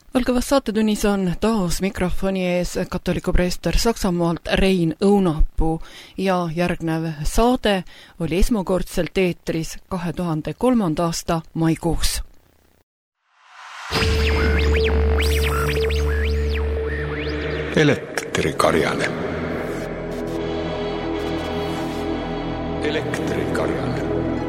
Algavas saatetunnis on taas mikrofoni ees katoliku preester Saksamaalt Rein Õunapuu ja järgnev saade oli esmakordselt eetris 2003. aasta maikuus. Elektrikarjane. Elektrikarjane.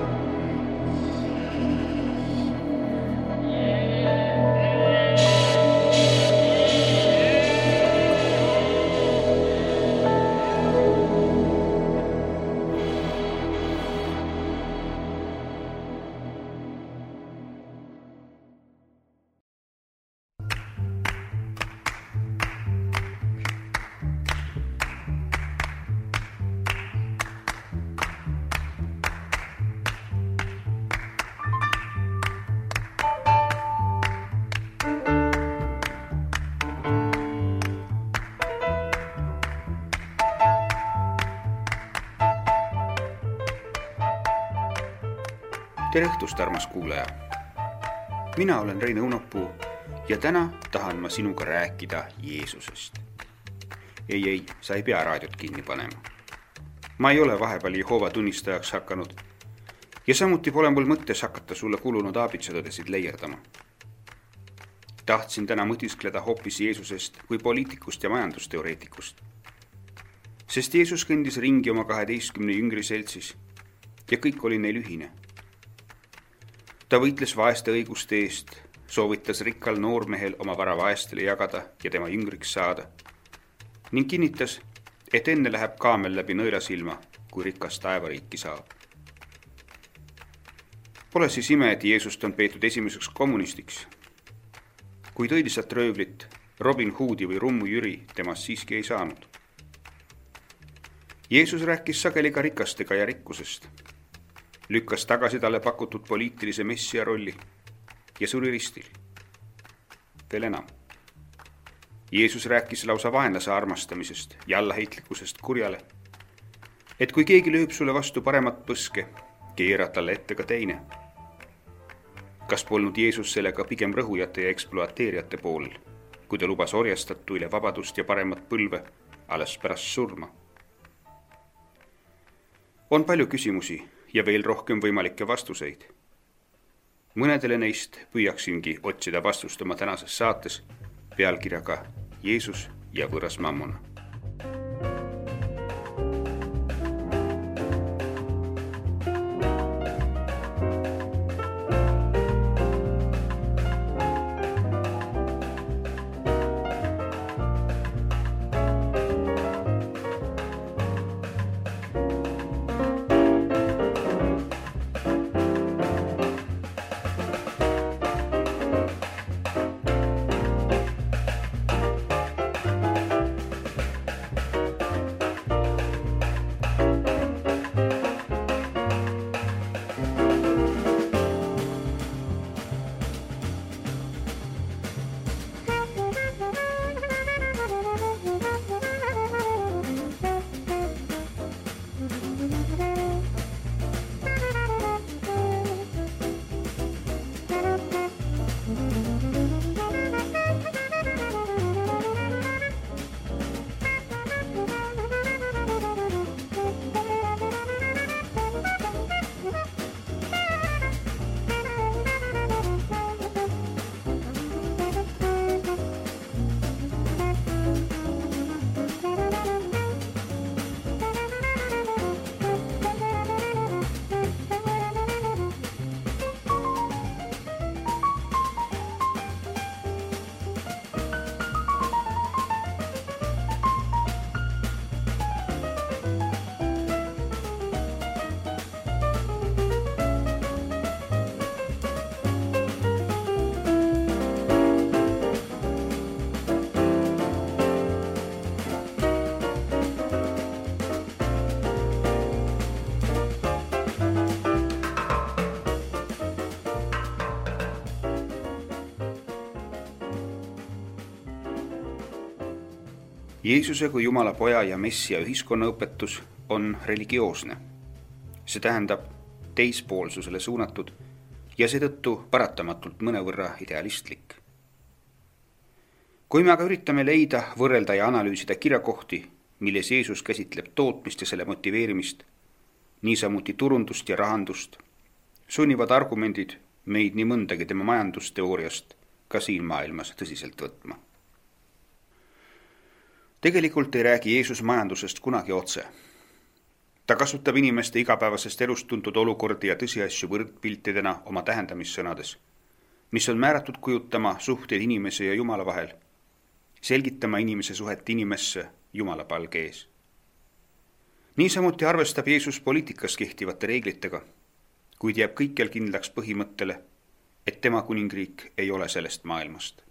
Tere õhtust, armas kuulaja! Mina olen Rein Õunapuu ja täna tahan ma sinuga rääkida Jeesusest. Ei, sa ei pea raadiot kinni panema. Ma ei ole vahepeal Jehoova tunnistajaks hakanud ja samuti pole mul mõttes hakata sulle kulunud aabitsatõdesid leierdama. Tahtsin täna mõtiskleda hoopis Jeesusest kui poliitikust ja majandusteoreetikust. Sest Jeesus kõndis ringi oma 12 jüngri seltsis ja kõik oli neil ühine. Ta võitles vaeste õiguste eest, soovitas rikkal noormehel oma vara vaestele jagada ja tema jüngriks saada ning kinnitas, et enne läheb kaamel läbi nõelasilma, kui rikas taevariiki saab. Pole siis ime, et Jeesust on peetud esimeseks kommunistiks. Kuid õilisat röövlit, Robin Hoodi või Rummu Jüri temast siiski ei saanud. Jeesus rääkis sageli ka rikastega ja rikkusest. Lükkas tagasi talle pakutud poliitilise messia rolli ja suri ristil. Veel enam. Jeesus rääkis lausa vaenlase armastamisest ja allaheitlikkusest kurjale, et kui keegi lööb sulle vastu paremat põske, keera talle ette ka teine. Kas polnud Jeesus sellega pigem rõhujate ja ekspluateerijate poolel, kui ta lubas orjastatuile vabadust ja paremat põlve alles pärast surma? On palju küsimusi ja veel rohkem võimalikke vastuseid. Mõnedele neist püüaksingi otsida vastust oma tänases saates pealkirjaga Jeesus ja võõras mammona. Jeesuse kui Jumala poja ja messia ühiskonnaõpetus on religioosne. See tähendab teispoolsusele suunatud ja seetõttu paratamatult mõnevõrra idealistlik. Kui me aga üritame leida, võrrelda ja analüüsida kirjakohti, milles Jeesus käsitleb tootmist ja selle motiveerimist, niisamuti turundust ja rahandust, sunnivad argumendid meid nii mõndagi tema majandusteooriast ka siin maailmas tõsiselt võtma. Tegelikult ei räägi Jeesus majandusest kunagi otse. Ta kasutab inimeste igapäevasest elust tuntud olukordi ja tõsiasju võrdpiltidena oma tähendamissõnades, mis on määratud kujutama suhteid inimese ja Jumala vahel, selgitama inimese suhet inimesse Jumala palge ees. Niisamuti arvestab Jeesus poliitikas kehtivate reeglitega, kuid jääb kõikjal kindlaks põhimõttele, et tema kuningriik ei ole sellest maailmast.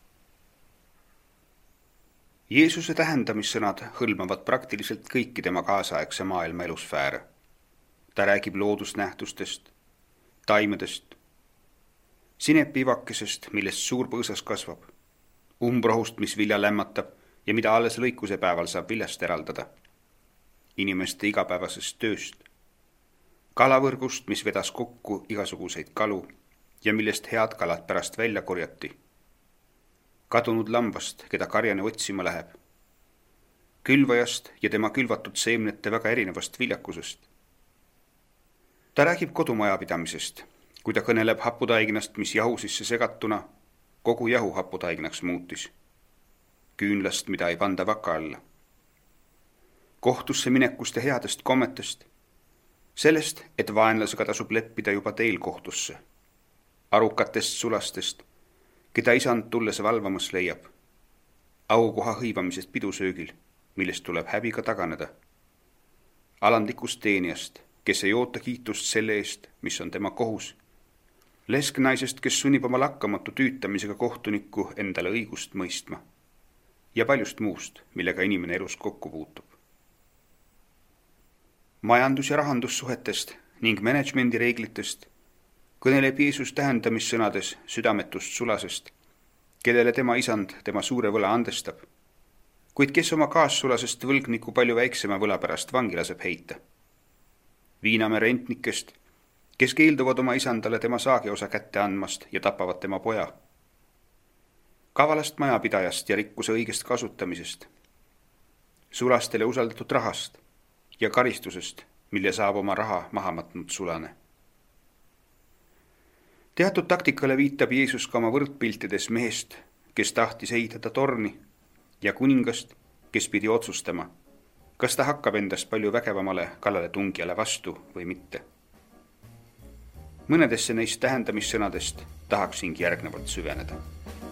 Jeesuse tähendamissõnad hõlmavad praktiliselt kõiki tema kaasaegse maailma elusfääre. Ta räägib loodusnähtustest, taimedest, sinepiivakesest, millest suur põõsas kasvab, umbrohust, mis vilja lämmatab ja mida alles lõikuse päeval saab viljast eraldada, inimeste igapäevasest tööst, kalavõrgust, mis vedas kokku igasuguseid kalu ja millest head kalad pärast välja korjati, kadunud lambast, keda karjane otsima läheb, külvajast ja tema külvatud seemnete väga erinevast viljakusest. Ta räägib kodumajapidamisest, kui ta kõneleb haputaignast, mis jahu sisse segatuna kogu jahu haputaignaks muutis, küünlast, mida ei panda vaka alla, kohtusse minekust ja headest kommetest, sellest, et vaenlasega tasub leppida juba teel kohtusse, arukatest sulastest, keda isand tulles valvamas leiab, aukoha hõivamisest pidusöögil, millest tuleb häbiga taganeda, alandlikust teenijast, kes ei oota kiitust selle eest, mis on tema kohus, lesknaisest, kes sunnib oma lakkamatu tüütamisega kohtunikku endale õigust mõistma ja paljust muust, millega inimene elus kokku puutub. Majandus- ja rahandussuhetest ning managemendi reeglitest kõneleb Jeesus tähendamissõnades südametust sulasest, kellele tema isand tema suure võla andestab, kuid kes oma kaassulasest võlgniku palju väiksema võla pärast vangi laseb heita. Viinamäe rentnikest, kes keelduvad oma isandale tema saagiosa kätte andmast ja tapavad tema poja. Kavalast majapidajast ja rikkuse õigest kasutamisest, sulastele usaldatud rahast ja karistusest, mille saab oma raha maha matnud sulane. Teatud taktikale viitab Jeesus ka oma võrdpiltides mehest, kes tahtis ehitada torni, ja kuningast, kes pidi otsustama, kas ta hakkab endast palju vägevamale kallale tungijale vastu või mitte. Mõnedesse neist tähendamissõnadest tahaksingi järgnevalt süveneda.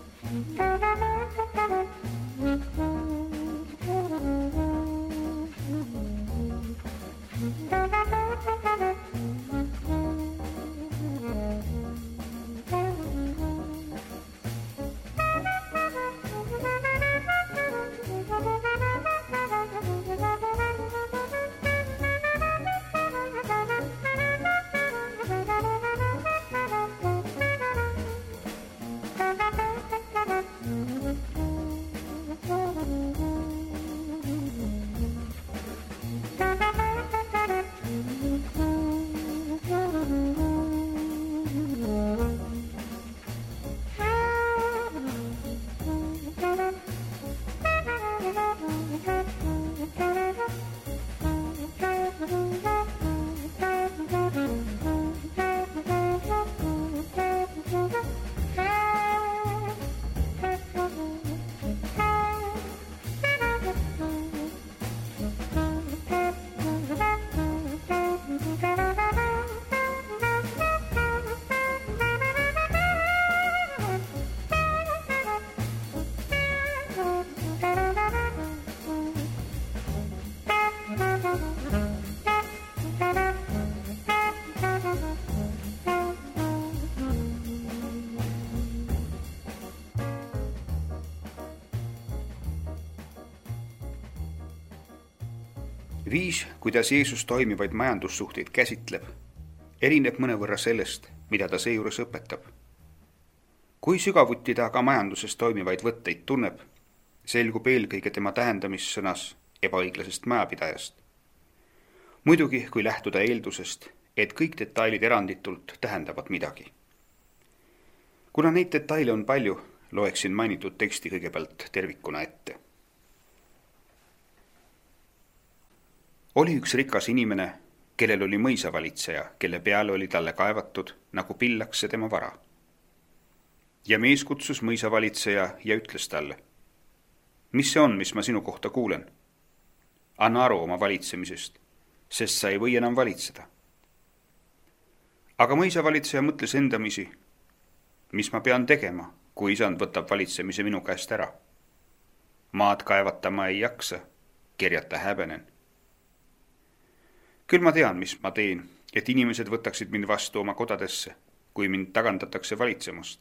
Viis, kuidas Jeesus toimivaid majandussuhteid käsitleb, erineb mõnevõrra sellest, mida ta seejuures õpetab. Kui sügavuti ta aga majanduses toimivaid võtteid tunneb, selgub eelkõige tema tähendamissõnas ebaõiglasest majapidajast. Muidugi, kui lähtuda eeldusest, et kõik detailid eranditult tähendavad midagi. Kuna neid detaile on palju, loeksin mainitud teksti kõigepealt tervikuna ette. Oli üks rikas inimene, kellel oli mõisavalitseja, kelle peale oli talle kaevatud, nagu pillaks see tema vara. Ja mees kutsus mõisavalitseja ja ütles talle: mis see on, mis ma sinu kohta kuulen? Anna aru oma valitsemisest, sest sa ei või enam valitseda. Aga mõisavalitseja mõtles endamisi: mis ma pean tegema, kui isand võtab valitsemise minu käest ära? Maad kaevatama ei jaksa, kerjata häbenen. Küll ma tean, mis ma teen, et inimesed võtaksid mind vastu oma kodadesse, kui mind tagandatakse valitsemast.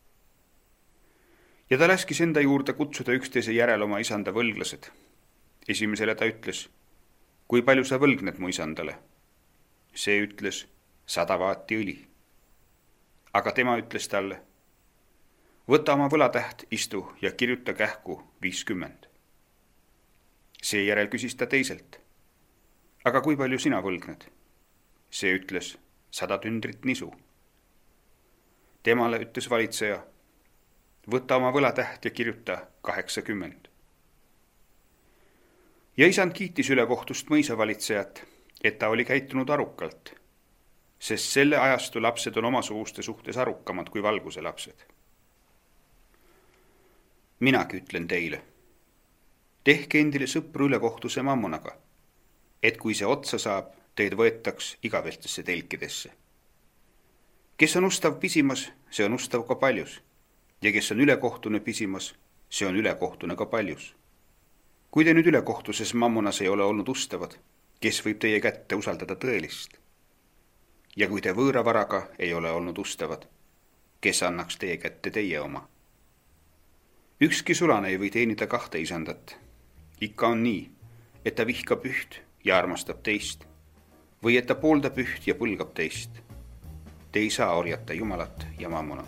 Ja ta läskis enda juurde kutsuda üksteise järel oma isanda võlglased. Esimesele ta ütles: kui palju sa võlgned mu isandale? See ütles: 100 vaati õli. Aga tema ütles talle: võta oma võlatäht, istu ja kirjuta kähku 50. Seejärel küsis ta teiselt: aga kui palju sina võlgned? See ütles: 100 tündrit nisu. Temale ütles valitseja: võta oma võlatäht ja kirjuta 80. Ja isand kiitis ülekohtust mõisavalitsejat, et ta oli käitunud arukalt, sest selle ajastu lapsed on omasuguste suhtes arukamad kui valguse lapsed. Minagi ütlen teile: tehke endile sõpru ülekohtuse mammonaga, et kui see otsa saab, teid võetaks igavestesse telkidesse. Kes on ustav pisimas, see on ustav ka paljus, ja kes on ülekohtune pisimas, see on ülekohtune ka paljus. Kui te nüüd ülekohtuses mammonas ei ole olnud ustavad, kes võib teie kätte usaldada tõelist? Ja kui te võõra varaga ei ole olnud ustavad, kes annaks teie kätte teie oma? Ükski sulane ei või teenida 2 isandat. Ikka on nii, et ta vihkab üht ja armastab teist, või et ta pooldab üht ja põlgab teist. Te ei saa orjata Jumalat ja mammonat.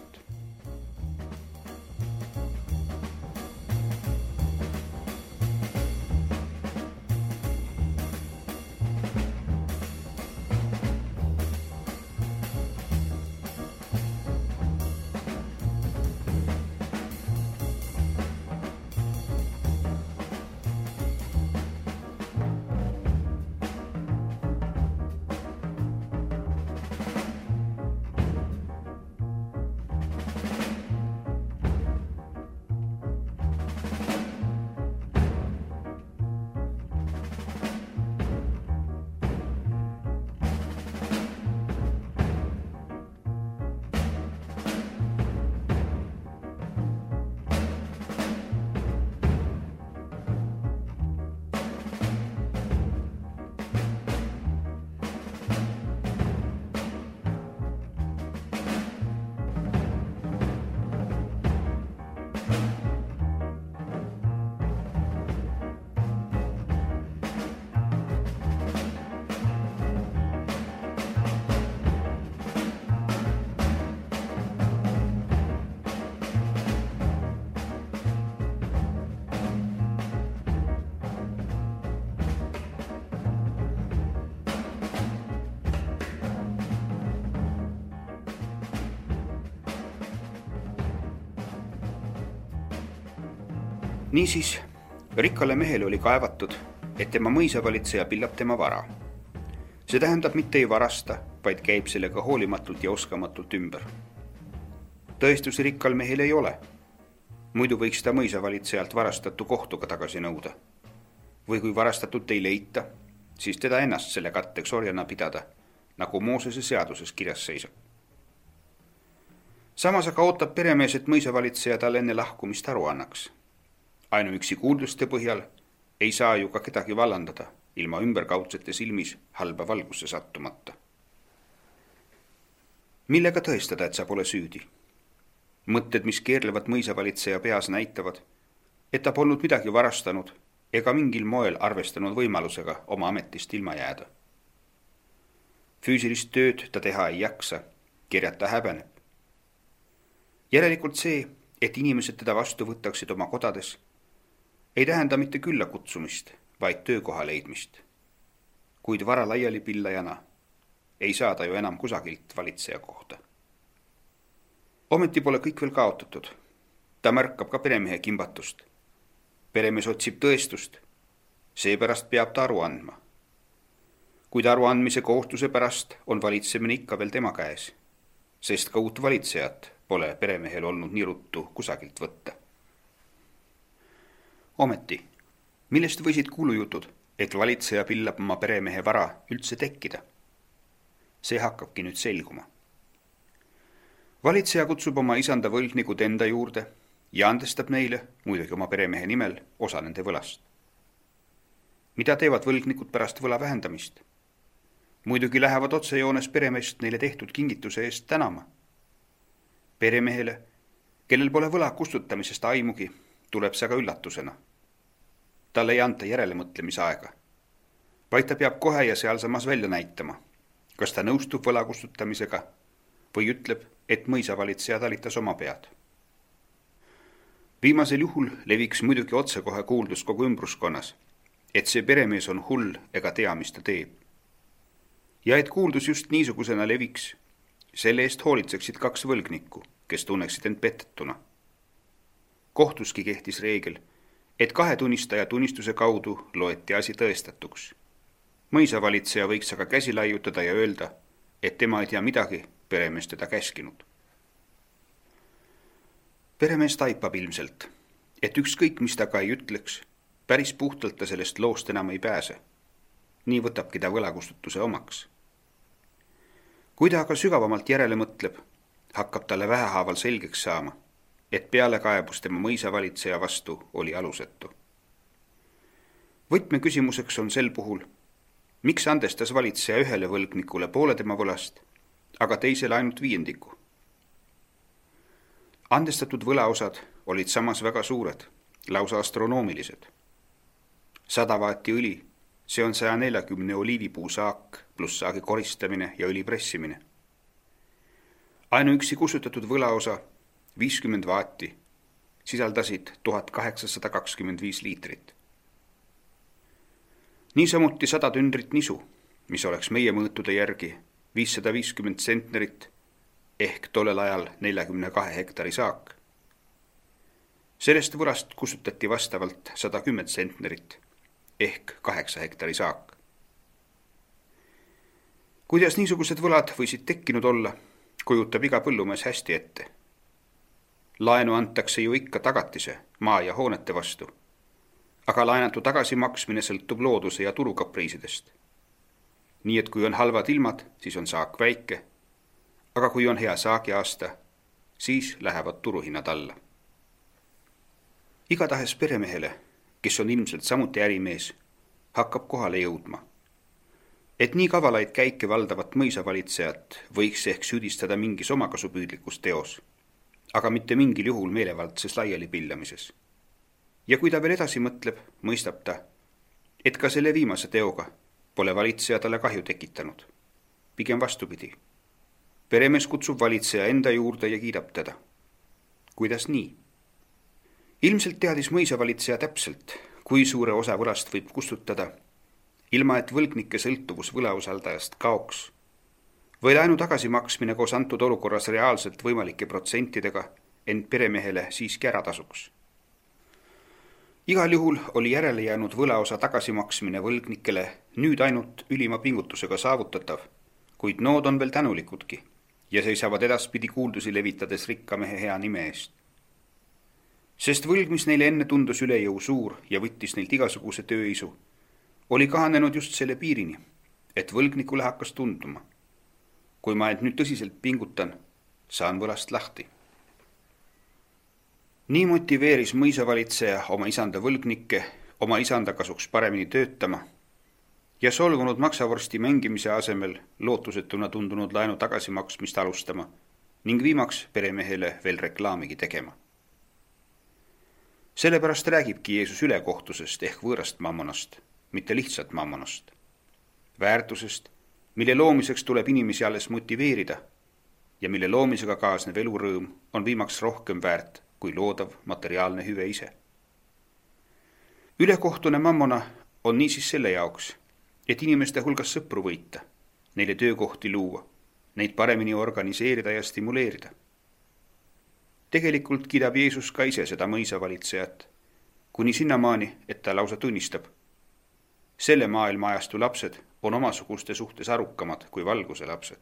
Niisiis, rikkale mehele oli kaevatud, et tema mõisavalitseja pillab tema vara. See tähendab, mitte ei varasta, vaid käib sellega hoolimatult ja oskamatult ümber. Tõestusi rikkal mehel ei ole. Muidu võiks ta mõisavalitsejalt varastatu kohtuga tagasi nõuda. Või kui varastatut ei leita, siis teda ennast selle katteks orjana pidada, nagu Moosese seaduses kirjas seisab. Samas aga ootab peremees, et mõisavalitseja tal enne lahkumist aru annaks. Ainuüksi kuulduste põhjal ei saa ju ka kedagi vallandada ilma ümberkaudsete silmis halba valgusse sattumata. Millega tõestada, et sa pole süüdi? Mõtted, mis keerlevad mõisavalitseja peas, näitavad, et ta polnud midagi varastanud ega mingil moel arvestanud võimalusega oma ametist ilma jääda. Füüsilist tööd ta teha ei jaksa, kerjata häbeneb. Järelikult see, et inimesed teda vastu võtaksid oma kodades, ei tähenda mitte külla kutsumist, vaid töökoha leidmist. Kuid vara laiali pillajana ei saa ta ju enam kusagilt valitseja kohta. Ometi pole kõik veel kaotatud. ta märkab ka peremehe kimbatust. Peremees otsib tõestust, seepärast peab ta aru andma. Kuid aru andmise kohustuse pärast on valitsemine ikka veel tema käes, sest ka uut valitsejat pole peremehel olnud nii ruttu kusagilt võtta. Ometi, millest võisid kuulujutud, et valitseja pillab oma peremehe vara üldse tekkida? See hakkabki nüüd selguma. Valitseja kutsub oma isanda võlgnikud enda juurde ja andestab neile, muidugi oma peremehe nimel, osa nende võlast. Mida teevad võlgnikud pärast võla vähendamist? Muidugi lähevad otsejoones peremeest neile tehtud kingituse eest tänama. Peremehele, kellel pole võla kustutamisest aimugi, tuleb see aga üllatusena. Talle ei anta järelemõtlemise aega, vaid ta peab kohe ja sealsamas välja näitama, kas ta nõustub võla kustutamisega või ütleb, et mõisavalitseja talitas oma pead. Viimasel juhul leviks muidugi otsekohe kuuldus kogu ümbruskonnas, et see peremees on hull ega tea, mis ta teeb. Ja et kuuldus just niisugusena leviks, selle eest hoolitseksid 2 võlgnikku, kes tunneksid end pettetuna. Kohtuski kehtis reegel, et 2 tunnistaja tunnistuse kaudu loeti asi tõestatuks. Mõisavalitseja võiks aga käsi laiutada ja öelda, et tema ei tea midagi, peremees teda käskinud. Peremees taipab ilmselt, et ükskõik mis ta ka ei ütleks, päris puhtalt ta sellest loost enam ei pääse. Nii võtabki ta võlakustutuse omaks. Kui ta aga sügavamalt järele mõtleb, hakkab talle vähehaaval selgeks saama, et pealekaebus tema mõisavalitseja vastu oli alusetu. Võtmeküsimuseks on sel puhul, miks andestas valitseja ühele võlgnikule poole tema võlast, aga teisele ainult 5. Andestatud võlaosad olid samas väga suured, lausa astronoomilised. 100 vaati õli, see on 140 oliivipuu saak pluss saagi koristamine ja õli pressimine. Ainuüksi kustutatud võlaosa 50 vaati sisaldasid 1825 liitrit. Niisamuti 100 tündrit nisu, mis oleks meie mõõtude järgi 550 sentnerit ehk tollel ajal 42 hektari saak. Sellest võlast kustutati vastavalt 110 sentnerit ehk 8 hektari saak. Kuidas niisugused võlad võisid tekkinud olla, kujutab iga põllumees hästi ette. Laenu antakse ju ikka tagatise maa ja hoonete vastu, aga laenatu tagasimaksmine sõltub looduse ja turukapriisidest. Nii et kui on halvad ilmad, siis on saak väike, aga kui on hea saagiaasta, siis lähevad turuhinnad alla. Igatahes peremehele, kes on ilmselt samuti ärimees, hakkab kohale jõudma, et nii kavalaid käike valdavat mõisavalitsejat võiks ehk süüdistada mingis omakasupüüdlikus teos, aga mitte mingil juhul meelevaldses laiali pillamises. Ja kui ta veel edasi mõtleb, mõistab ta, et ka selle viimase teoga pole valitseja talle kahju tekitanud. Pigem vastupidi. Peremees kutsub valitseja enda juurde ja kiidab teda. Kuidas nii? Ilmselt teadis mõisavalitseja täpselt, kui suure osa võlast võib kustutada, ilma et võlgnike sõltuvus võlausaldajast kaoks, või laenu tagasimaksmine koos antud olukorras reaalselt võimalike protsentidega end peremehele siiski ära tasuks. Igal juhul oli järele jäänud võlaosa tagasimaksmine võlgnikele nüüd ainult ülima pingutusega saavutatav, kuid nood on veel tänulikudki ja seisavad edaspidi kuuldusi levitades rikkamehe hea nime eest. Sest võlg, mis neile enne tundus üle jõu suur ja võttis neilt igasuguse tööisu, oli kahanenud just selle piirini, et võlgnikule hakkas tunduma. Kui ma end nüüd tõsiselt pingutan, saan võlast lahti. Nii motiveeris mõisavalitseja oma isanda võlgnikke oma isanda kasuks paremini töötama ja solvunud maksavorsti mängimise asemel lootusetuna tundunud laenu tagasimaksmist alustama ning viimaks peremehele veel reklaamigi tegema. Sellepärast räägibki Jeesus ülekohtusest ehk võõrast mammonast, mitte lihtsalt mammonast. Väärtusest, mille loomiseks tuleb inimesi alles motiveerida ja mille loomisega kaasnev elurõõm on viimaks rohkem väärt kui loodav materiaalne hüve ise. Ülekohtune mammona on niisiis selle jaoks, et inimeste hulgas sõpru võita, neile töökohti luua, neid paremini organiseerida ja stimuleerida. Tegelikult kiidab Jeesus ka ise seda mõisavalitsejat, kuni sinnamaani, et ta lausa tunnistab. Selle maailma ajastu lapsed on omasuguste suhtes arukamad kui valguse lapsed.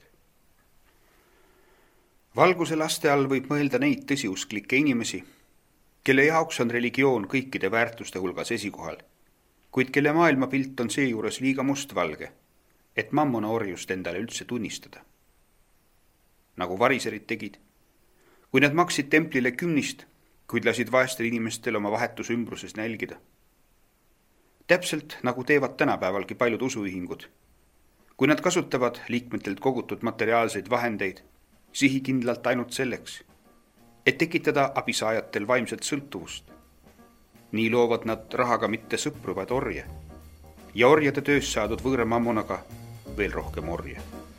Valguse laste all võib mõelda neid tõsiusklikke inimesi, kelle jaoks on religioon kõikide väärtuste hulgas esikohal, kuid kelle maailmapilt on seejuures liiga mustvalge, et mammona orjust endale üldse tunnistada. Nagu variserid tegid, kui nad maksid templile 10, kuid lasid vaestel inimestel oma vahetus ümbruses nälgida. Täpselt nagu teevad tänapäevalgi paljud usuühingud, kui nad kasutavad liikmetelt kogutud materiaalseid vahendeid sihikindlalt ainult selleks, et tekitada abisaajatel vaimset sõltuvust. Nii loovad nad rahaga mitte sõpru, vaid orje ja orjade töös saadud võõra mammonaga veel rohkem orje.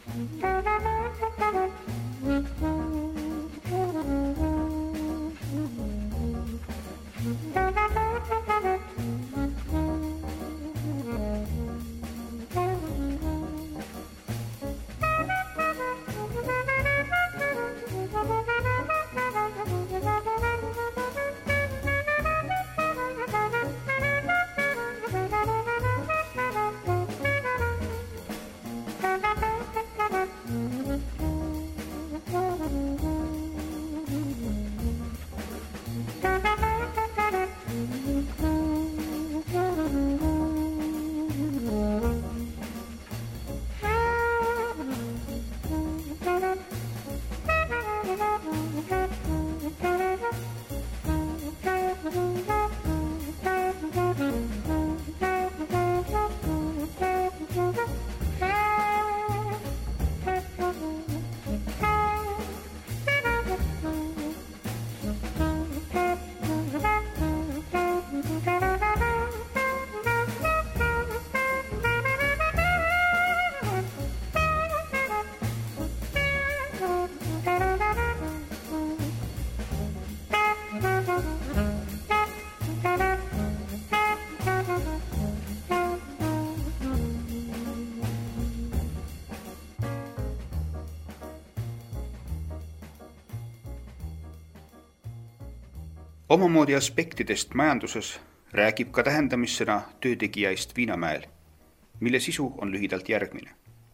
Omamoodi aspektidest majanduses räägib ka tähendamissõna töötegijaist Viinamäel, mille sisu on lühidalt järgmine.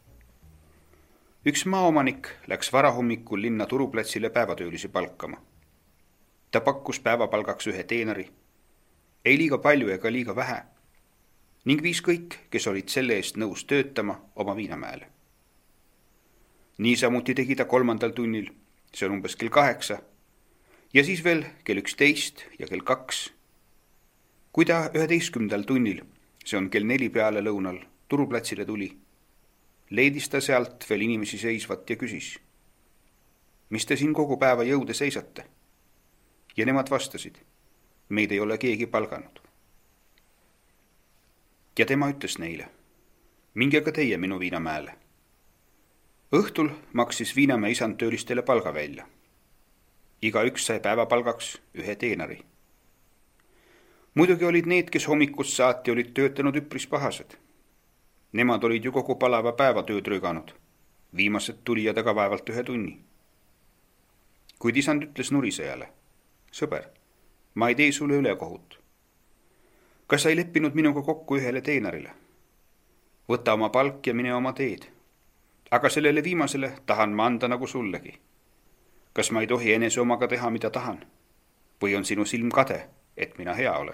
Üks maaomanik läks varahommikul linna turuplatsile päevatöölisi palkama. Ta pakkus päevapalgaks 1 teenari, ei liiga palju ega liiga vähe, ning viis kõik, kes olid selle eest nõus töötama, oma Viinamäele. Niisamuti tegi ta 3. tunnil, see on umbes kell 8, ja siis veel kell 11 ja kell 2. Kui ta 11. tunnil, see on kell 4 peale lõunal, turuplatsile tuli, leidis ta sealt veel inimesi seisvat ja küsis, mis te siin kogu päeva jõude seisate? Ja nemad vastasid, meid ei ole keegi palganud. Ja tema ütles neile, minge ka teie minu Viinamäele. Õhtul maksis Viinamäe isand töölistele palga välja. Igaüks sai päevapalgaks 1 teenari. Muidugi olid need, kes hommikust saati olid töötanud üpris pahased. Nemad olid ju kogu palava päeva tööd röganud. Viimased tulijad aga vaevalt 1 tunni. Kuid isand ütles nurisejale, sõber, ma ei tee sulle ülekohut. Kas sa ei leppinud minuga kokku 1 teenarile? Võta oma palk ja mine oma teed. Aga sellele viimasele tahan ma anda nagu sullegi. Kas ma ei tohi enese omaga teha, mida tahan? Või on sinu silm kade, et mina hea olen?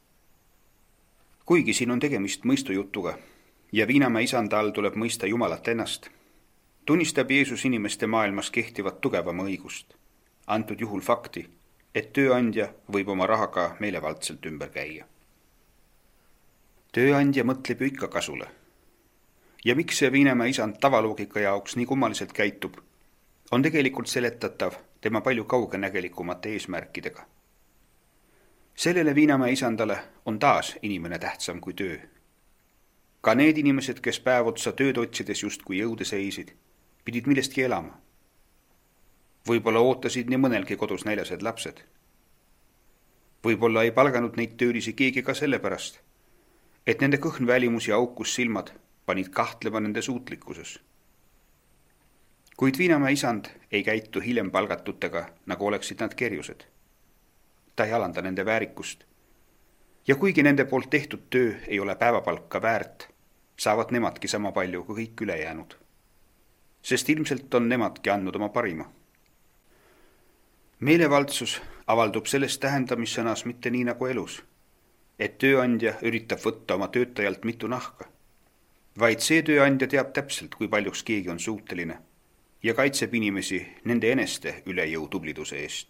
Kuigi siin on tegemist mõistujutuga ja Viinamäe isanda all tuleb mõista Jumalat ennast, tunnistab Jeesus inimeste maailmas kehtivat tugevama õigust, antud juhul fakti, et tööandja võib oma rahaga meelevaldselt ümber käia. Tööandja mõtleb ju ikka kasule. Ja miks see Viinamäe isand tavaloogika jaoks nii kummaliselt käitub, on tegelikult seletatav tema palju kaugenägelikumate eesmärkidega. Sellele Viinamäe isandale on taas inimene tähtsam kui töö. Ka need inimesed, kes päev otsa tööd otsides justkui jõude seisid, pidid millestki elama. Võib-olla ootasid nii mõnelgi kodus näljased lapsed. Võib-olla ei palganud neid töölisi keegi ka sellepärast, et nende kõhn välimus ja aukus silmad panid kahtlema nende suutlikkuses. Kuid Viinamäe isand ei käitu hiljem palgatutega, nagu oleksid nad kerjused. Ta ei alanda nende väärikust. Ja kuigi nende poolt tehtud töö ei ole päevapalka väärt, saavad nemadki sama palju kui kõik ülejäänud. Sest ilmselt on nemadki andnud oma parima. Meelevaldsus avaldub selles tähendamissõnas mitte nii nagu elus, et tööandja üritab võtta oma töötajalt mitu nahka, vaid see tööandja teab täpselt, kui paljuks keegi on suuteline ja kaitseb inimesi nende eneste üle jõu tubliduse eest.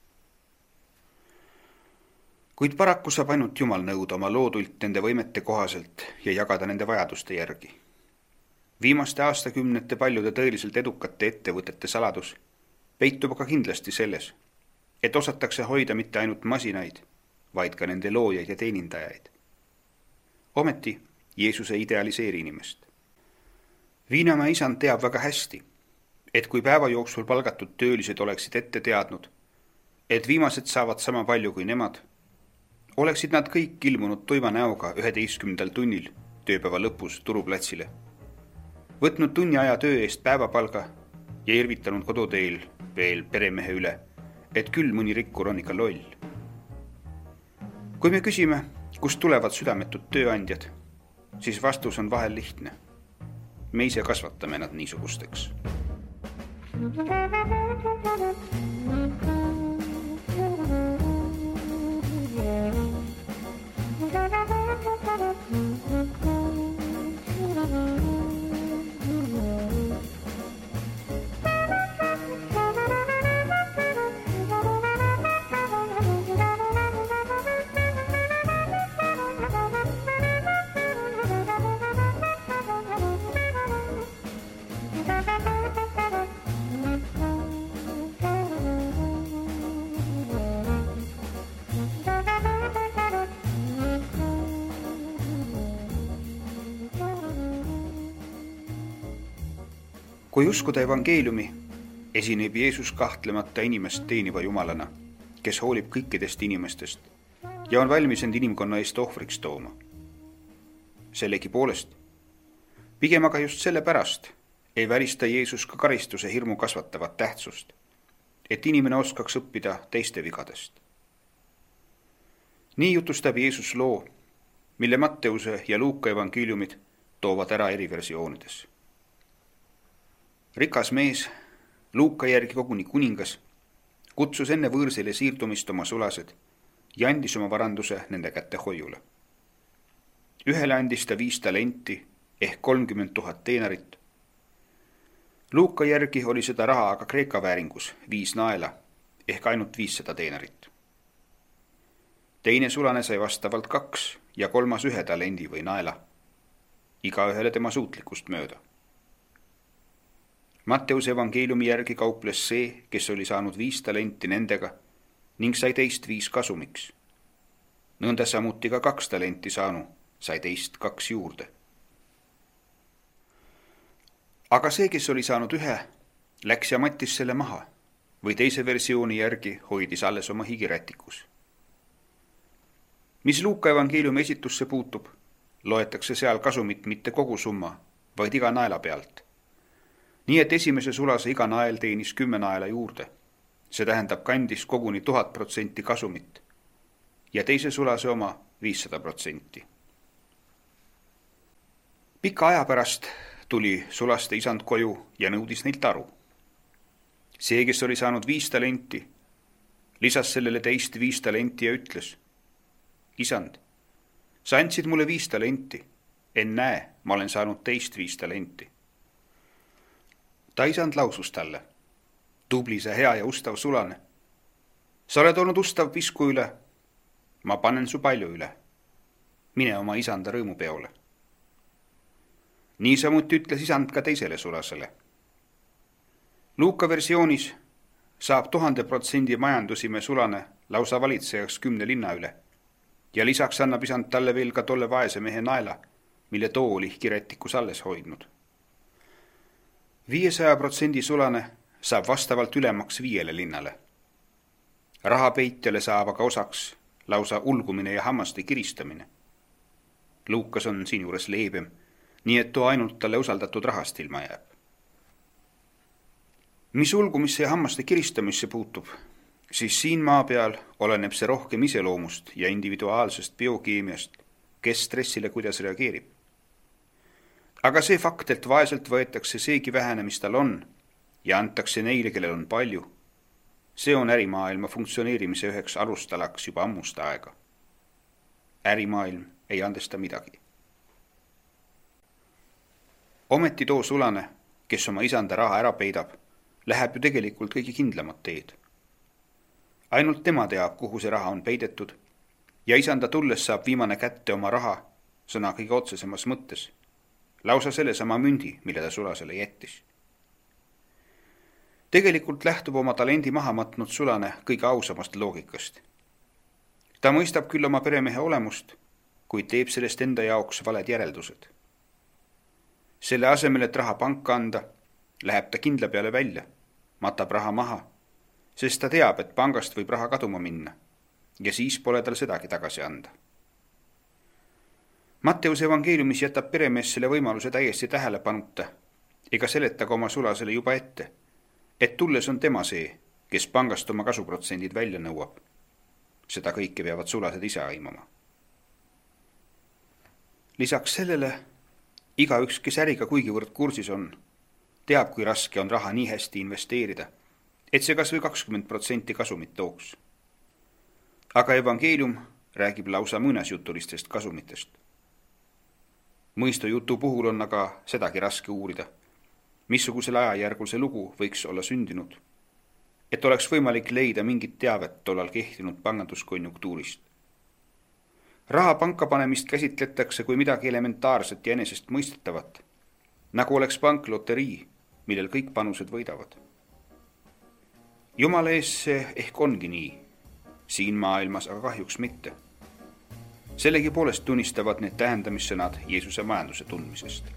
Kuid paraku saab ainult Jumal nõuda oma loodult nende võimete kohaselt ja jagada nende vajaduste järgi. Viimaste aastakümnete paljude tõeliselt edukate ettevõtete saladus peitub aga kindlasti selles, et osatakse hoida mitte ainult masinaid, vaid ka nende loojaid ja teenindajaid. Ometi Jeesus ei idealiseeri inimest. Viinamäe isand teab väga hästi, et kui päeva jooksul palgatud töölised oleksid ette teadnud, et viimased saavad sama palju kui nemad, oleksid nad kõik ilmunud tuima näoga 11. tunnil tööpäeva lõpus turuplatsile, võtnud tunni aja töö eest päevapalga ja irvitanud koduteel veel peremehe üle, et küll mõni rikkur on ikka loll. Kui me küsime, kust tulevad südametud tööandjad, siis vastus on vahel lihtne. Me ise kasvatame nad niisugusteks. Kui uskuda evangeeliumi, esineb Jeesus kahtlemata inimest teeniva jumalana, kes hoolib kõikidest inimestest ja on valmis end inimkonna eest ohvriks tooma. Sellegi poolest, pigem aga just sellepärast, ei välista Jeesus ka karistuse hirmu kasvatavat tähtsust, et inimene oskaks õppida teiste vigadest. Nii jutustab Jeesus loo, mille Matteuse ja Luuka evangeeliumid toovad ära eri versioonides. Rikas mees, Luuka järgi koguni kuningas, kutsus enne võõrsile siirdumist oma sulased ja andis oma varanduse nende kätte hoiule. Ühele andis ta 5 talenti ehk 30 000 teenarit. Luuka järgi oli seda raha aga Kreeka vääringus 5 naela ehk ainult 500 teenarit. Teine sulane sai vastavalt 2 ja kolmas 1 talendi või naela, igaühele tema suutlikust mööda. Matteuse evangeeliumi järgi kauples see, kes oli saanud 5 talenti nendega ning sai teist 5 kasumiks. Nõnda samuti ka 2 talenti saanu sai teist 2 juurde. Aga see, kes oli saanud 1, läks ja mattis selle maha või teise versiooni järgi hoidis alles oma higirätikus. Mis Luuka evangeeliumi esitusse puutub, loetakse seal kasumit mitte kogu summa, vaid iga naela pealt. Nii et esimese sulase iga nael teenis 10 naela juurde. See tähendab kandis koguni 1000% kasumit ja teise sulase oma 500%. Pika aja pärast tuli sulaste isand koju ja nõudis neilt aru. See, kes oli saanud 5 talenti, lisas sellele teist 5 talenti ja ütles: Isand, sa andsid mulle 5 talenti, ennäe, ma olen saanud teist 5 talenti. Ta isand lausus talle: Tubli see hea ja ustav sulane. Sa oled olnud ustav pisku üle. Ma panen su palju üle. Mine oma isanda rõõmupeole. Niisamuti ütles isand ka teisele sulasele. Luuka versioonis saab 1000% majandusime sulane lausa valitsejaks 10 linna üle ja lisaks annab isand talle veel ka tolle vaese mehe naela, mille too oli kiretikus alles hoidnud. 500% sulane saab vastavalt ülemaks 5 linnale. Rahapeitjale saab aga osaks lausa ulgumine ja hammaste kiristamine. Luukas on siinjuures leebem, nii et too ainult talle usaldatud rahast ilma jääb. Mis ulgumisse ja hammaste kiristamisse puutub, siis siin maa peal oleneb see rohkem iseloomust ja individuaalsest biokeemiast, kes stressile kuidas reageerib. Aga see fakt, et vaeselt võetakse seegi vähene, mis tal on, ja antakse neile, kellel on palju, see on ärimaailma funktsioneerimise üheks alustalaks juba ammust aega. Ärimaailm ei andesta midagi. Ometi too sulane, kes oma isanda raha ära peidab, läheb ju tegelikult kõige kindlamat teed. Ainult tema teab, kuhu see raha on peidetud ja isanda tulles saab viimane kätte oma raha, sõna kõige otsesemas mõttes, lausa selle sama mündi, mille ta sulasele jättis. Tegelikult lähtub oma talendi maha matnud sulane kõige ausamast loogikast. Ta mõistab küll oma peremehe olemust, kuid teeb sellest enda jaoks valed järeldused. Selle asemel, et raha panka anda, läheb ta kindla peale välja, matab raha maha, sest ta teab, et pangast võib raha kaduma minna ja siis pole tal sedagi tagasi anda. Matteuse evangeeliumis jätab peremees selle võimaluse täiesti tähelepanuta ega seleta ka oma sulasele juba ette, et tulles on tema see, kes pangast oma kasuprotsendid välja nõuab. Seda kõike peavad sulased ise aimama. Lisaks sellele, igaüks, kes äriga kuigivõrd kursis on, teab, kui raske on raha nii hästi investeerida, et see kas või 20% kasumit tooks. Aga evangeelium räägib lausa muinasjutulistest kasumitest. Mõistujutu puhul on aga sedagi raske uurida, missugusel ajajärgul see lugu võiks olla sündinud, et oleks võimalik leida mingit teavet tollal kehtinud panganduskonjunktuurist. Raha panka panemist käsitletakse kui midagi elementaarset ja enesest mõistetavat, nagu oleks pank loterii, millel kõik panused võidavad. Jumala ees see ehk ongi nii, siin maailmas aga kahjuks mitte. Sellegi poolest tunnistavad need tähendamissõnad Jeesuse majanduse tundmisest.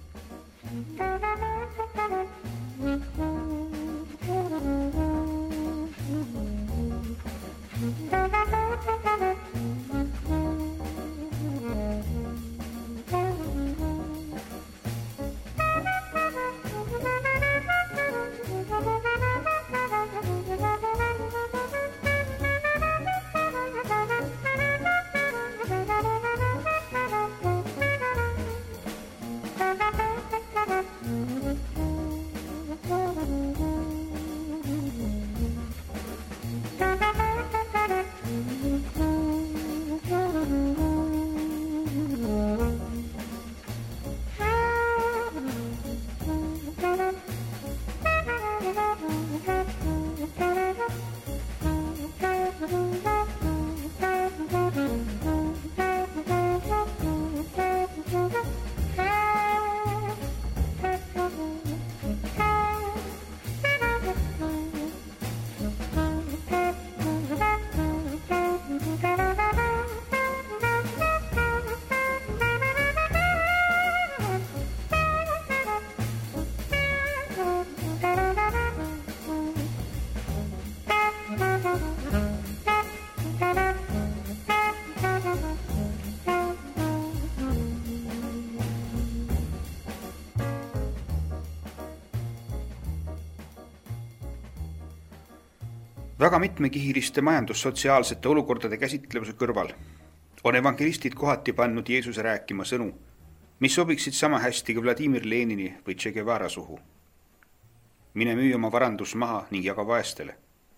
Väga mitmekihiliste majandussotsiaalsete olukordade käsitlevuse kõrval on evangelistid kohati pannud Jeesuse rääkima sõnu, mis sobiksid sama hästi ka Vladimir Lenini või Che Guevara suhu. Mine müü oma varandus maha ning jaga vaestele.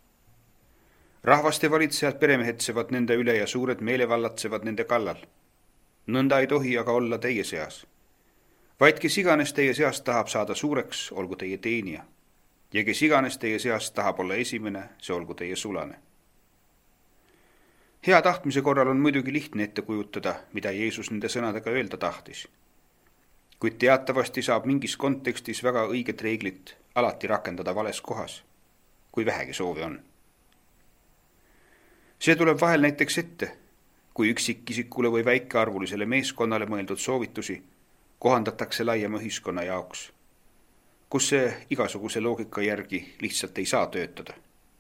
Rahvaste valitsejad peremehetsevad nende üle ja suured meelevallatsevad nende kallal. Nõnda ei tohi aga olla teie seas. Vaid kes iganes teie seast tahab saada suureks, olgu teie teenija. Ja kes iganes teie seast tahab olla esimene, see olgu teie sulane. Hea tahtmise korral on muidugi lihtne ette kujutada, mida Jeesus nende sõnadega öelda tahtis. Kuid teatavasti saab mingis kontekstis väga õiget reeglit alati rakendada vales kohas, kui vähegi soovi on. See tuleb vahel näiteks ette, kui üksikisikule või väikearvulisele meeskonnale mõeldud soovitusi kohandatakse laiema ühiskonna jaoks, kus see igasuguse loogika järgi lihtsalt ei saa töötada.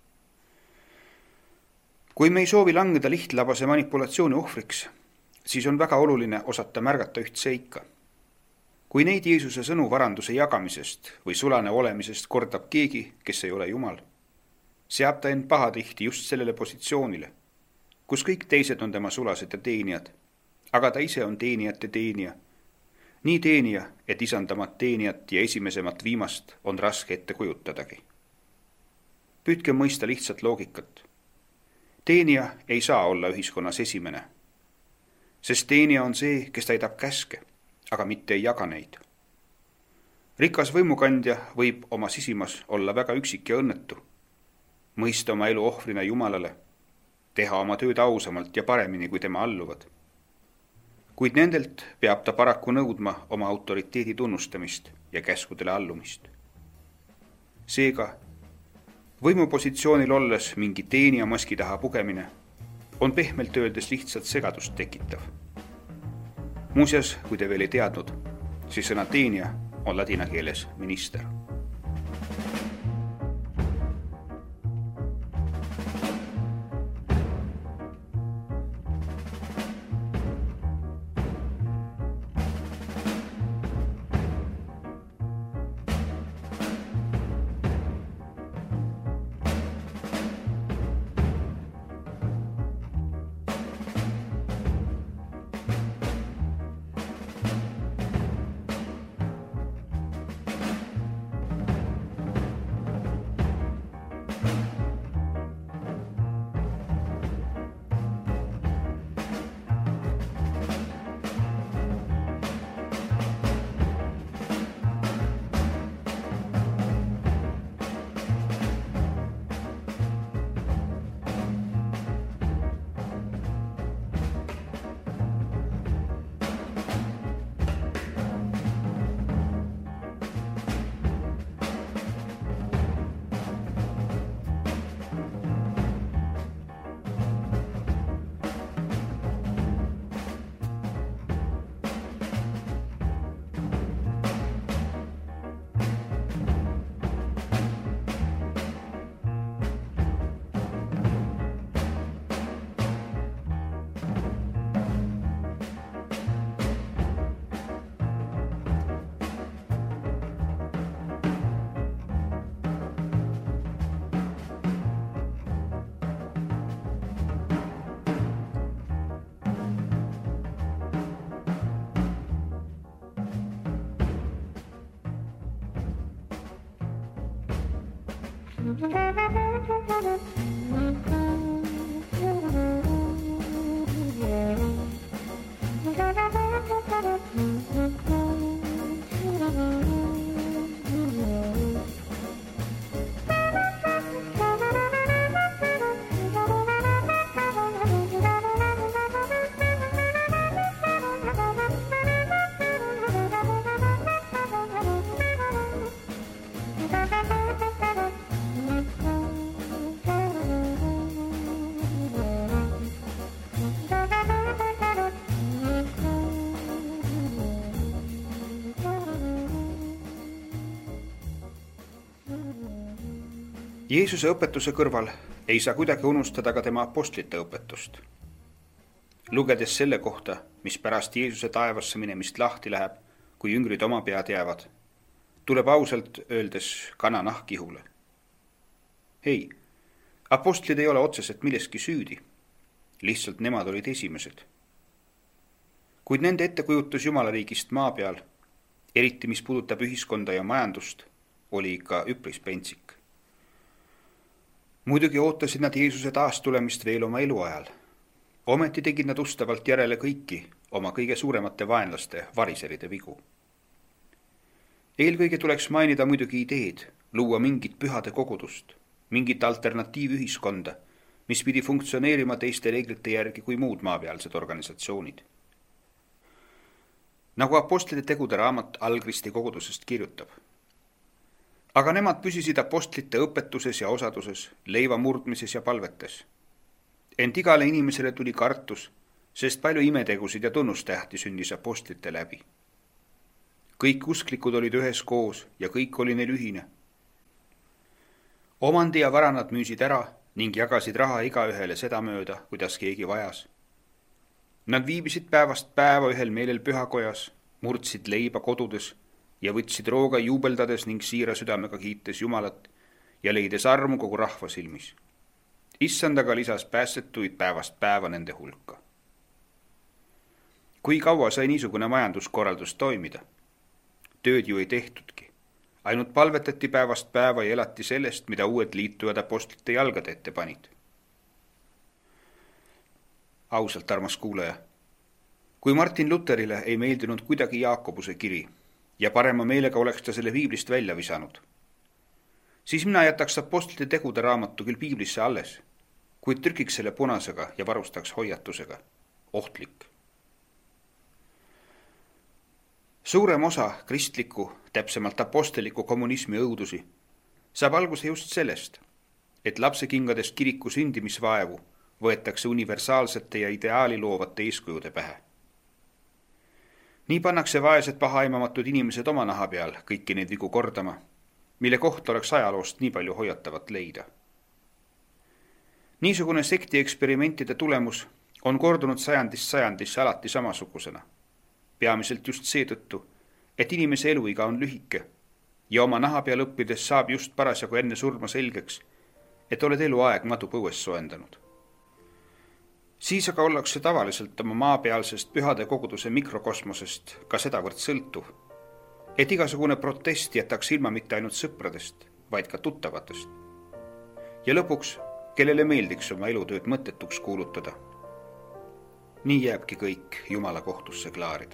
Kui me ei soovi langeda lihtlabase manipulatsiooni ohvriks, siis on väga oluline osata märgata üht seika. Kui neid Jeesuse sõnu varanduse jagamisest või sulane olemisest kordab keegi, kes ei ole Jumal, seab ta end pahatihti just sellele positsioonile, kus kõik teised on tema sulased ja teenijad, aga ta ise on teenijate teenija. Nii teenija, et isandamat teenijat ja esimesemat viimast on raske ette kujutadagi. Püüdke mõista lihtsat loogikat. Teenija ei saa olla ühiskonnas esimene, sest teenija on see, kes täidab käske, aga mitte ei jaga neid. Rikas võimukandja võib oma sisimas olla väga üksik ja õnnetu, mõista oma elu ohvrina Jumalale, teha oma tööd ausamalt ja paremini kui tema alluvad. Kuid nendelt peab ta paraku nõudma oma autoriteedi tunnustamist ja käskudele allumist. Seega, võimupositsioonil olles mingi teenija maski taha pugemine on pehmelt öeldes lihtsalt segadust tekitav. Muuseas, kui te veel ei teadnud, siis sõna teenija on ladina keeles minister. Jeesuse õpetuse kõrval ei saa kuidagi unustada ka tema apostlite õpetust. Lugedes selle kohta, mis pärast Jeesuse taevasse minemist lahti läheb, kui jüngrid oma pead jäävad, tuleb ausalt öeldes kana nahkihule. Ei, apostlid ei ole otseselt milleski süüdi, lihtsalt nemad olid esimesed. Kuid nende ettekujutus Jumala riigist maa peal, eriti mis puudutab ühiskonda ja majandust, oli ikka üpris pentsik. Muidugi ootasid nad Jeesuse taastulemist veel oma eluajal. Ometi tegid nad ustavalt järele kõiki oma kõige suuremate vaenlaste variseride vigu. Eelkõige tuleks mainida muidugi ideed, luua mingit pühade kogudust, mingit alternatiivühiskonda, mis pidi funktsioneerima teiste reeglite järgi kui muud maapealsed organisatsioonid. Nagu apostlite tegude raamat Algristi kogudusest kirjutab. Aga nemad püsisid apostlite õpetuses ja osaduses, leiva murdmises ja palvetes. Ent igale inimesele tuli kartus, sest palju imetegusid ja tunnustähti sündis apostlite läbi. Kõik usklikud olid ühes koos ja kõik oli neil ühine. Omandi ja vara nad müüsid ära ning jagasid raha igaühele sedamööda, kuidas keegi vajas. Nad viibisid päevast päeva ühel meelel pühakojas, murdsid leiba kodudes ja võtsid rooga juubeldades ning siira südamega kiites Jumalat ja leides armu kogu rahva silmis. Issand aga lisas päästetuid päevast päeva nende hulka. Kui kaua sai niisugune majanduskorraldus toimida? Tööd ju ei tehtudki. Ainult palvetati päevast päeva ja elati sellest, mida uued liitujad apostlite jalgade ette panid. Ausalt, armas kuulaja, kui Martin Luterile ei meeldinud kuidagi Jaakobuse kiri ja parema meelega oleks ta selle piiblist välja visanud, siis mina jätaks apostlite tegude raamatu küll piiblisse alles, kuid trükiks selle punasega ja varustaks hoiatusega. Ohtlik. Suurem osa kristliku, täpsemalt aposteliku kommunismi õudusi saab alguse just sellest, et lapsekingades kiriku sündimisvaevu võetakse universaalsete ja ideaali loovate eeskujude pähe. Nii pannakse vaesed pahaaimamatud inimesed oma naha peal kõiki neid vigu kordama, mille kohta oleks ajaloost nii palju hoiatavat leida. Niisugune sekti eksperimentide tulemus on kordunud sajandist sajandisse alati samasugusena, peamiselt just seetõttu, et inimese eluiga on lühike ja oma naha peal õppides saab just parasjagu enne surma selgeks, et oled eluaeg madu põues soendanud. Siis aga ollakse tavaliselt oma maapealsest pühade koguduse mikrokosmosest ka sedavõrd sõltuv, et igasugune protest jätaks ilma mitte ainult sõpradest, vaid ka tuttavatest. Ja lõpuks, kellele meeldiks oma elutööd mõttetuks kuulutada. Nii jääbki kõik Jumala kohtusse klaarida.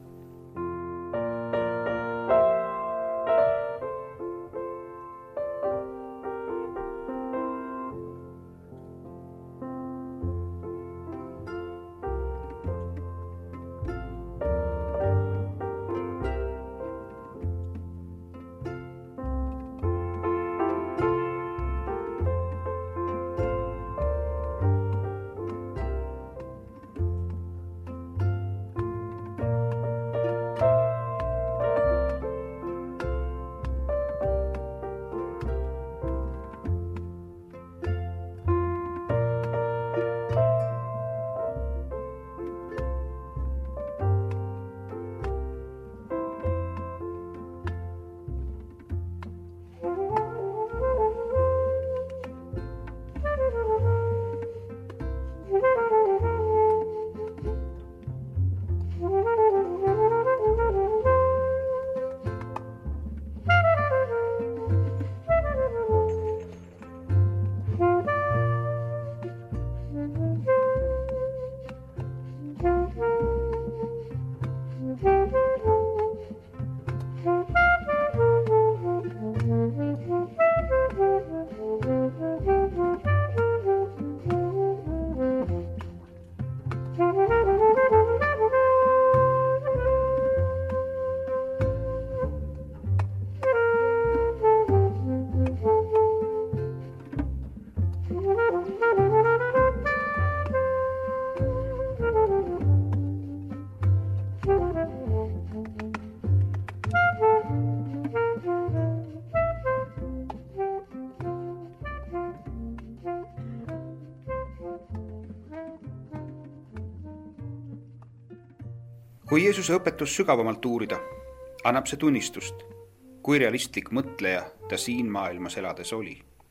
Kui Jeesuse õpetus sügavamalt uurida, annab see tunnistust, kui realistlik mõtleja ta siin maailmas elades oli.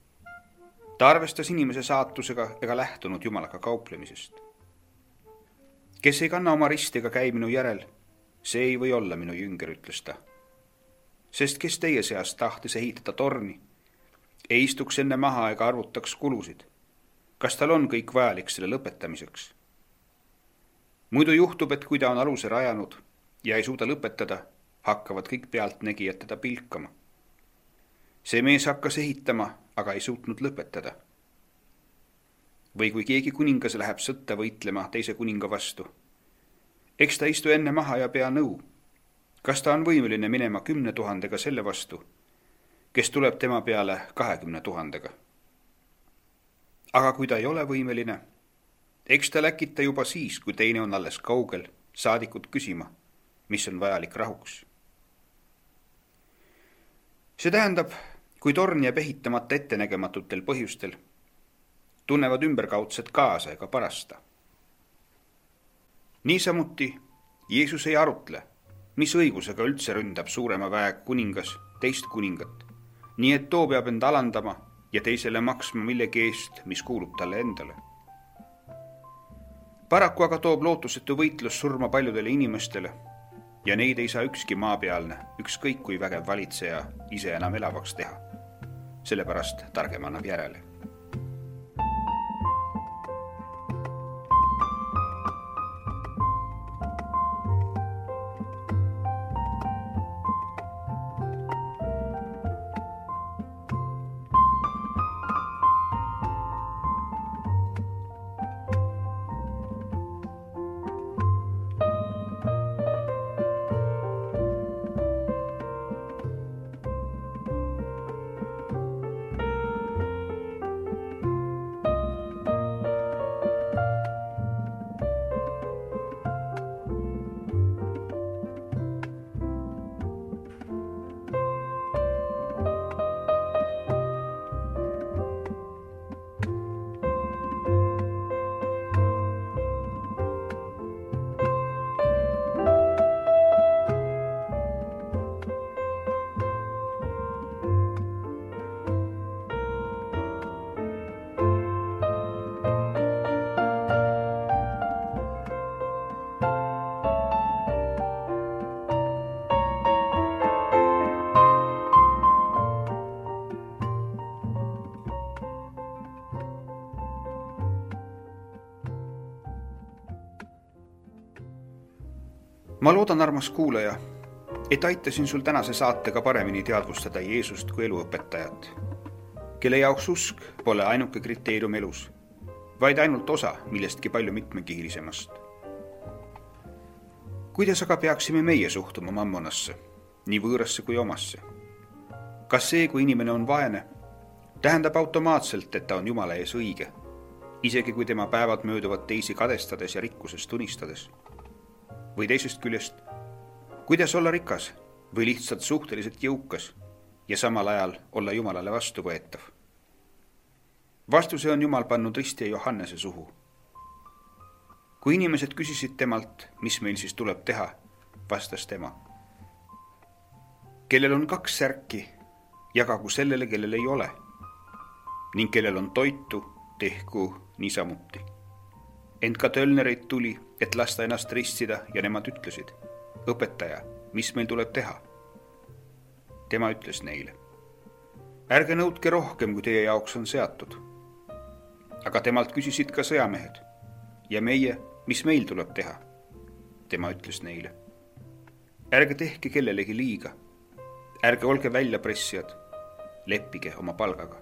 Ta arvestas inimese saatusega ega lähtunud Jumalaga kauplemisest. Kes ei kanna oma risti ega käi minu järel, see ei või olla minu jünger, ütles ta. Sest kes teie seast tahtis ehitada torni, ei istuks enne maha ega arvutaks kulusid. Kas tal on kõik vajalik selle lõpetamiseks? Muidu juhtub, et kui ta on aluse rajanud ja ei suuda lõpetada, hakkavad kõik pealtnägijad teda pilkama. See mees hakkas ehitama, aga ei suutnud lõpetada. Või kui keegi kuningas läheb sõtta võitlema teise kuninga vastu, eks ta istu enne maha ja pea nõu. Kas ta on võimeline minema 10 000 selle vastu, kes tuleb tema peale 20 000? Aga kui ta ei ole võimeline, eks ta läkita juba siis, kui teine on alles kaugel, saadikut küsima, mis on vajalik rahuks. See tähendab, kui torn jääb ehitamata ettenägematutel põhjustel, tunnevad ümberkaudsed kaasa ega parasta. Niisamuti Jeesus ei arutle, mis õigusega üldse ründab suurema väe kuningas teist kuningat, nii et too peab end alandama ja teisele maksma millegi eest, mis kuulub talle endale. Paraku aga toob lootusetu võitlus surma paljudele inimestele ja neid ei saa ükski maapealne, ükskõik kui vägev valitseja ise enam elavaks teha. Sellepärast targem annab järele. Ma loodan, armas kuulaja, et aitasin sul tänase saatega paremini teadvustada Jeesust kui eluõpetajat, kelle jaoks usk pole ainuke kriteerium elus, vaid ainult osa millestki palju mitmekihilisemast. Kuidas aga peaksime meie suhtuma mammonasse, nii võõrasse kui omasse? Kas see, kui inimene on vaene, tähendab automaatselt, et ta on Jumala ees õige, isegi kui tema päevad mööduvad teisi kadestades ja rikkusest unistades? Või teisest küljest, kuidas olla rikas või lihtsalt suhteliselt jõukas ja samal ajal olla Jumalale vastuvõetav? Vastuse on Jumal pannud ristja Johannese suhu. Kui inimesed küsisid temalt, mis meil siis tuleb teha, vastas tema: kellel on 2 särki, jagagu sellele, kellel ei ole, ning kellel on toitu, tehku niisamuti. Ent ka tölnereid tuli, et lasta ennast ristida ja nemad ütlesid: õpetaja, mis meil tuleb teha? Tema ütles neile: ärge nõudke rohkem, kui teie jaoks on seatud. Aga temalt küsisid ka sõjamehed: ja meie, mis meil tuleb teha? Tema ütles neile: ärge tehke kellelegi liiga, ärge olge väljapressijad, leppige oma palgaga.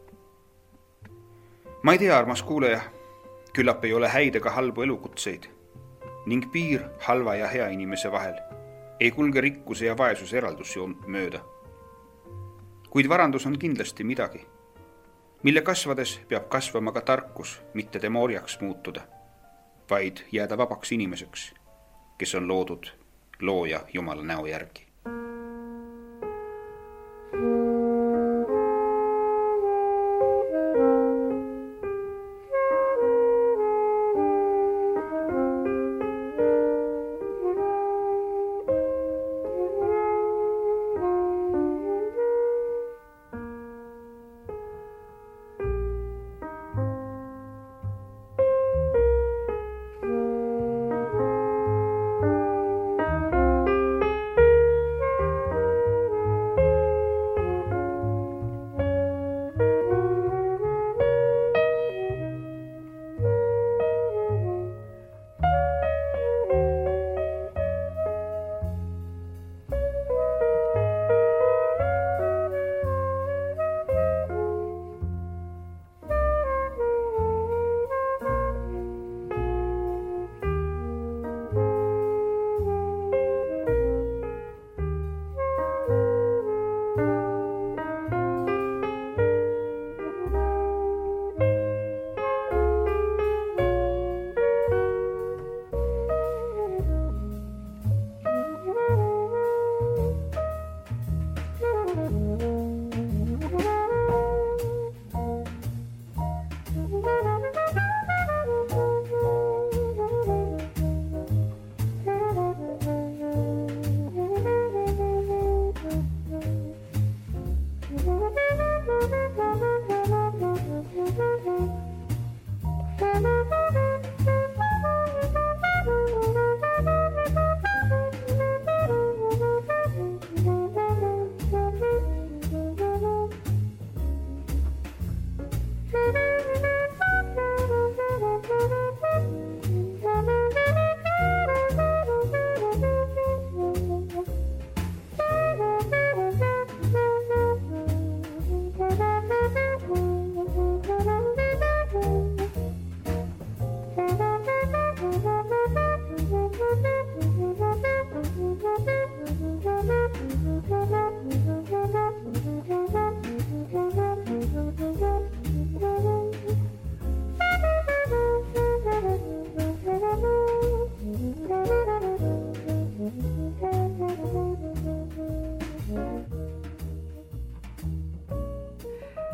Ma ei tea, armas kuulaja, küllap ei ole häid ega halbu elukutseid ning piir halva ja hea inimese vahel ei kulge rikkuse ja vaesuse eraldusjoont mööda. Kuid varandus on kindlasti midagi, mille kasvades peab kasvama ka tarkus, mitte tema orjaks muutuda, vaid jääda vabaks inimeseks, kes on loodud looja Jumala näo järgi.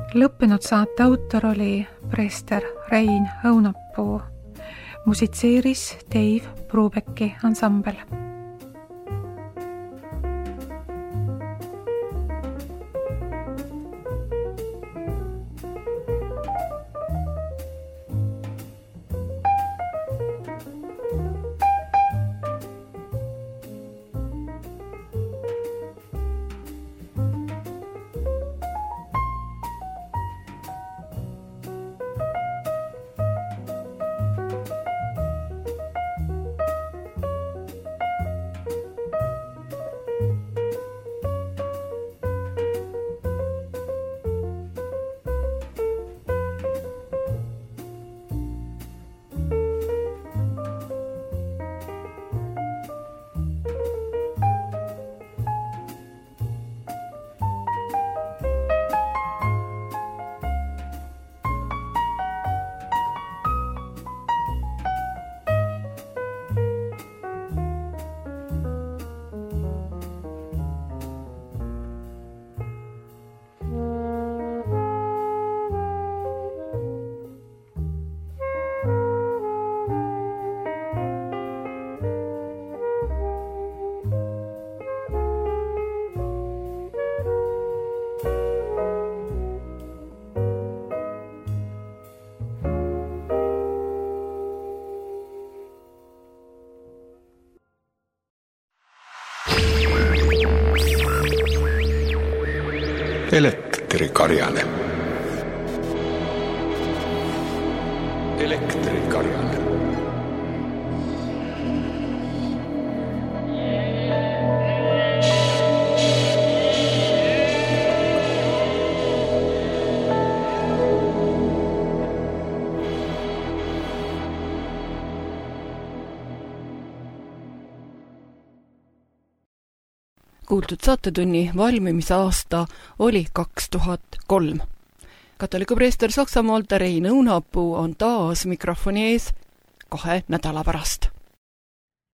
Lõppenud saate autor oli preester Rein Õunapuu. Musitseeris Dave Brubecki ansambel. Elektrikarjane. Elektrikarjane. Kuultud saatetunni valmimise aasta oli 2003. Katoliku preester Saksamaalt Rein Õunapuu on taas mikrofoni ees 2 nädala pärast.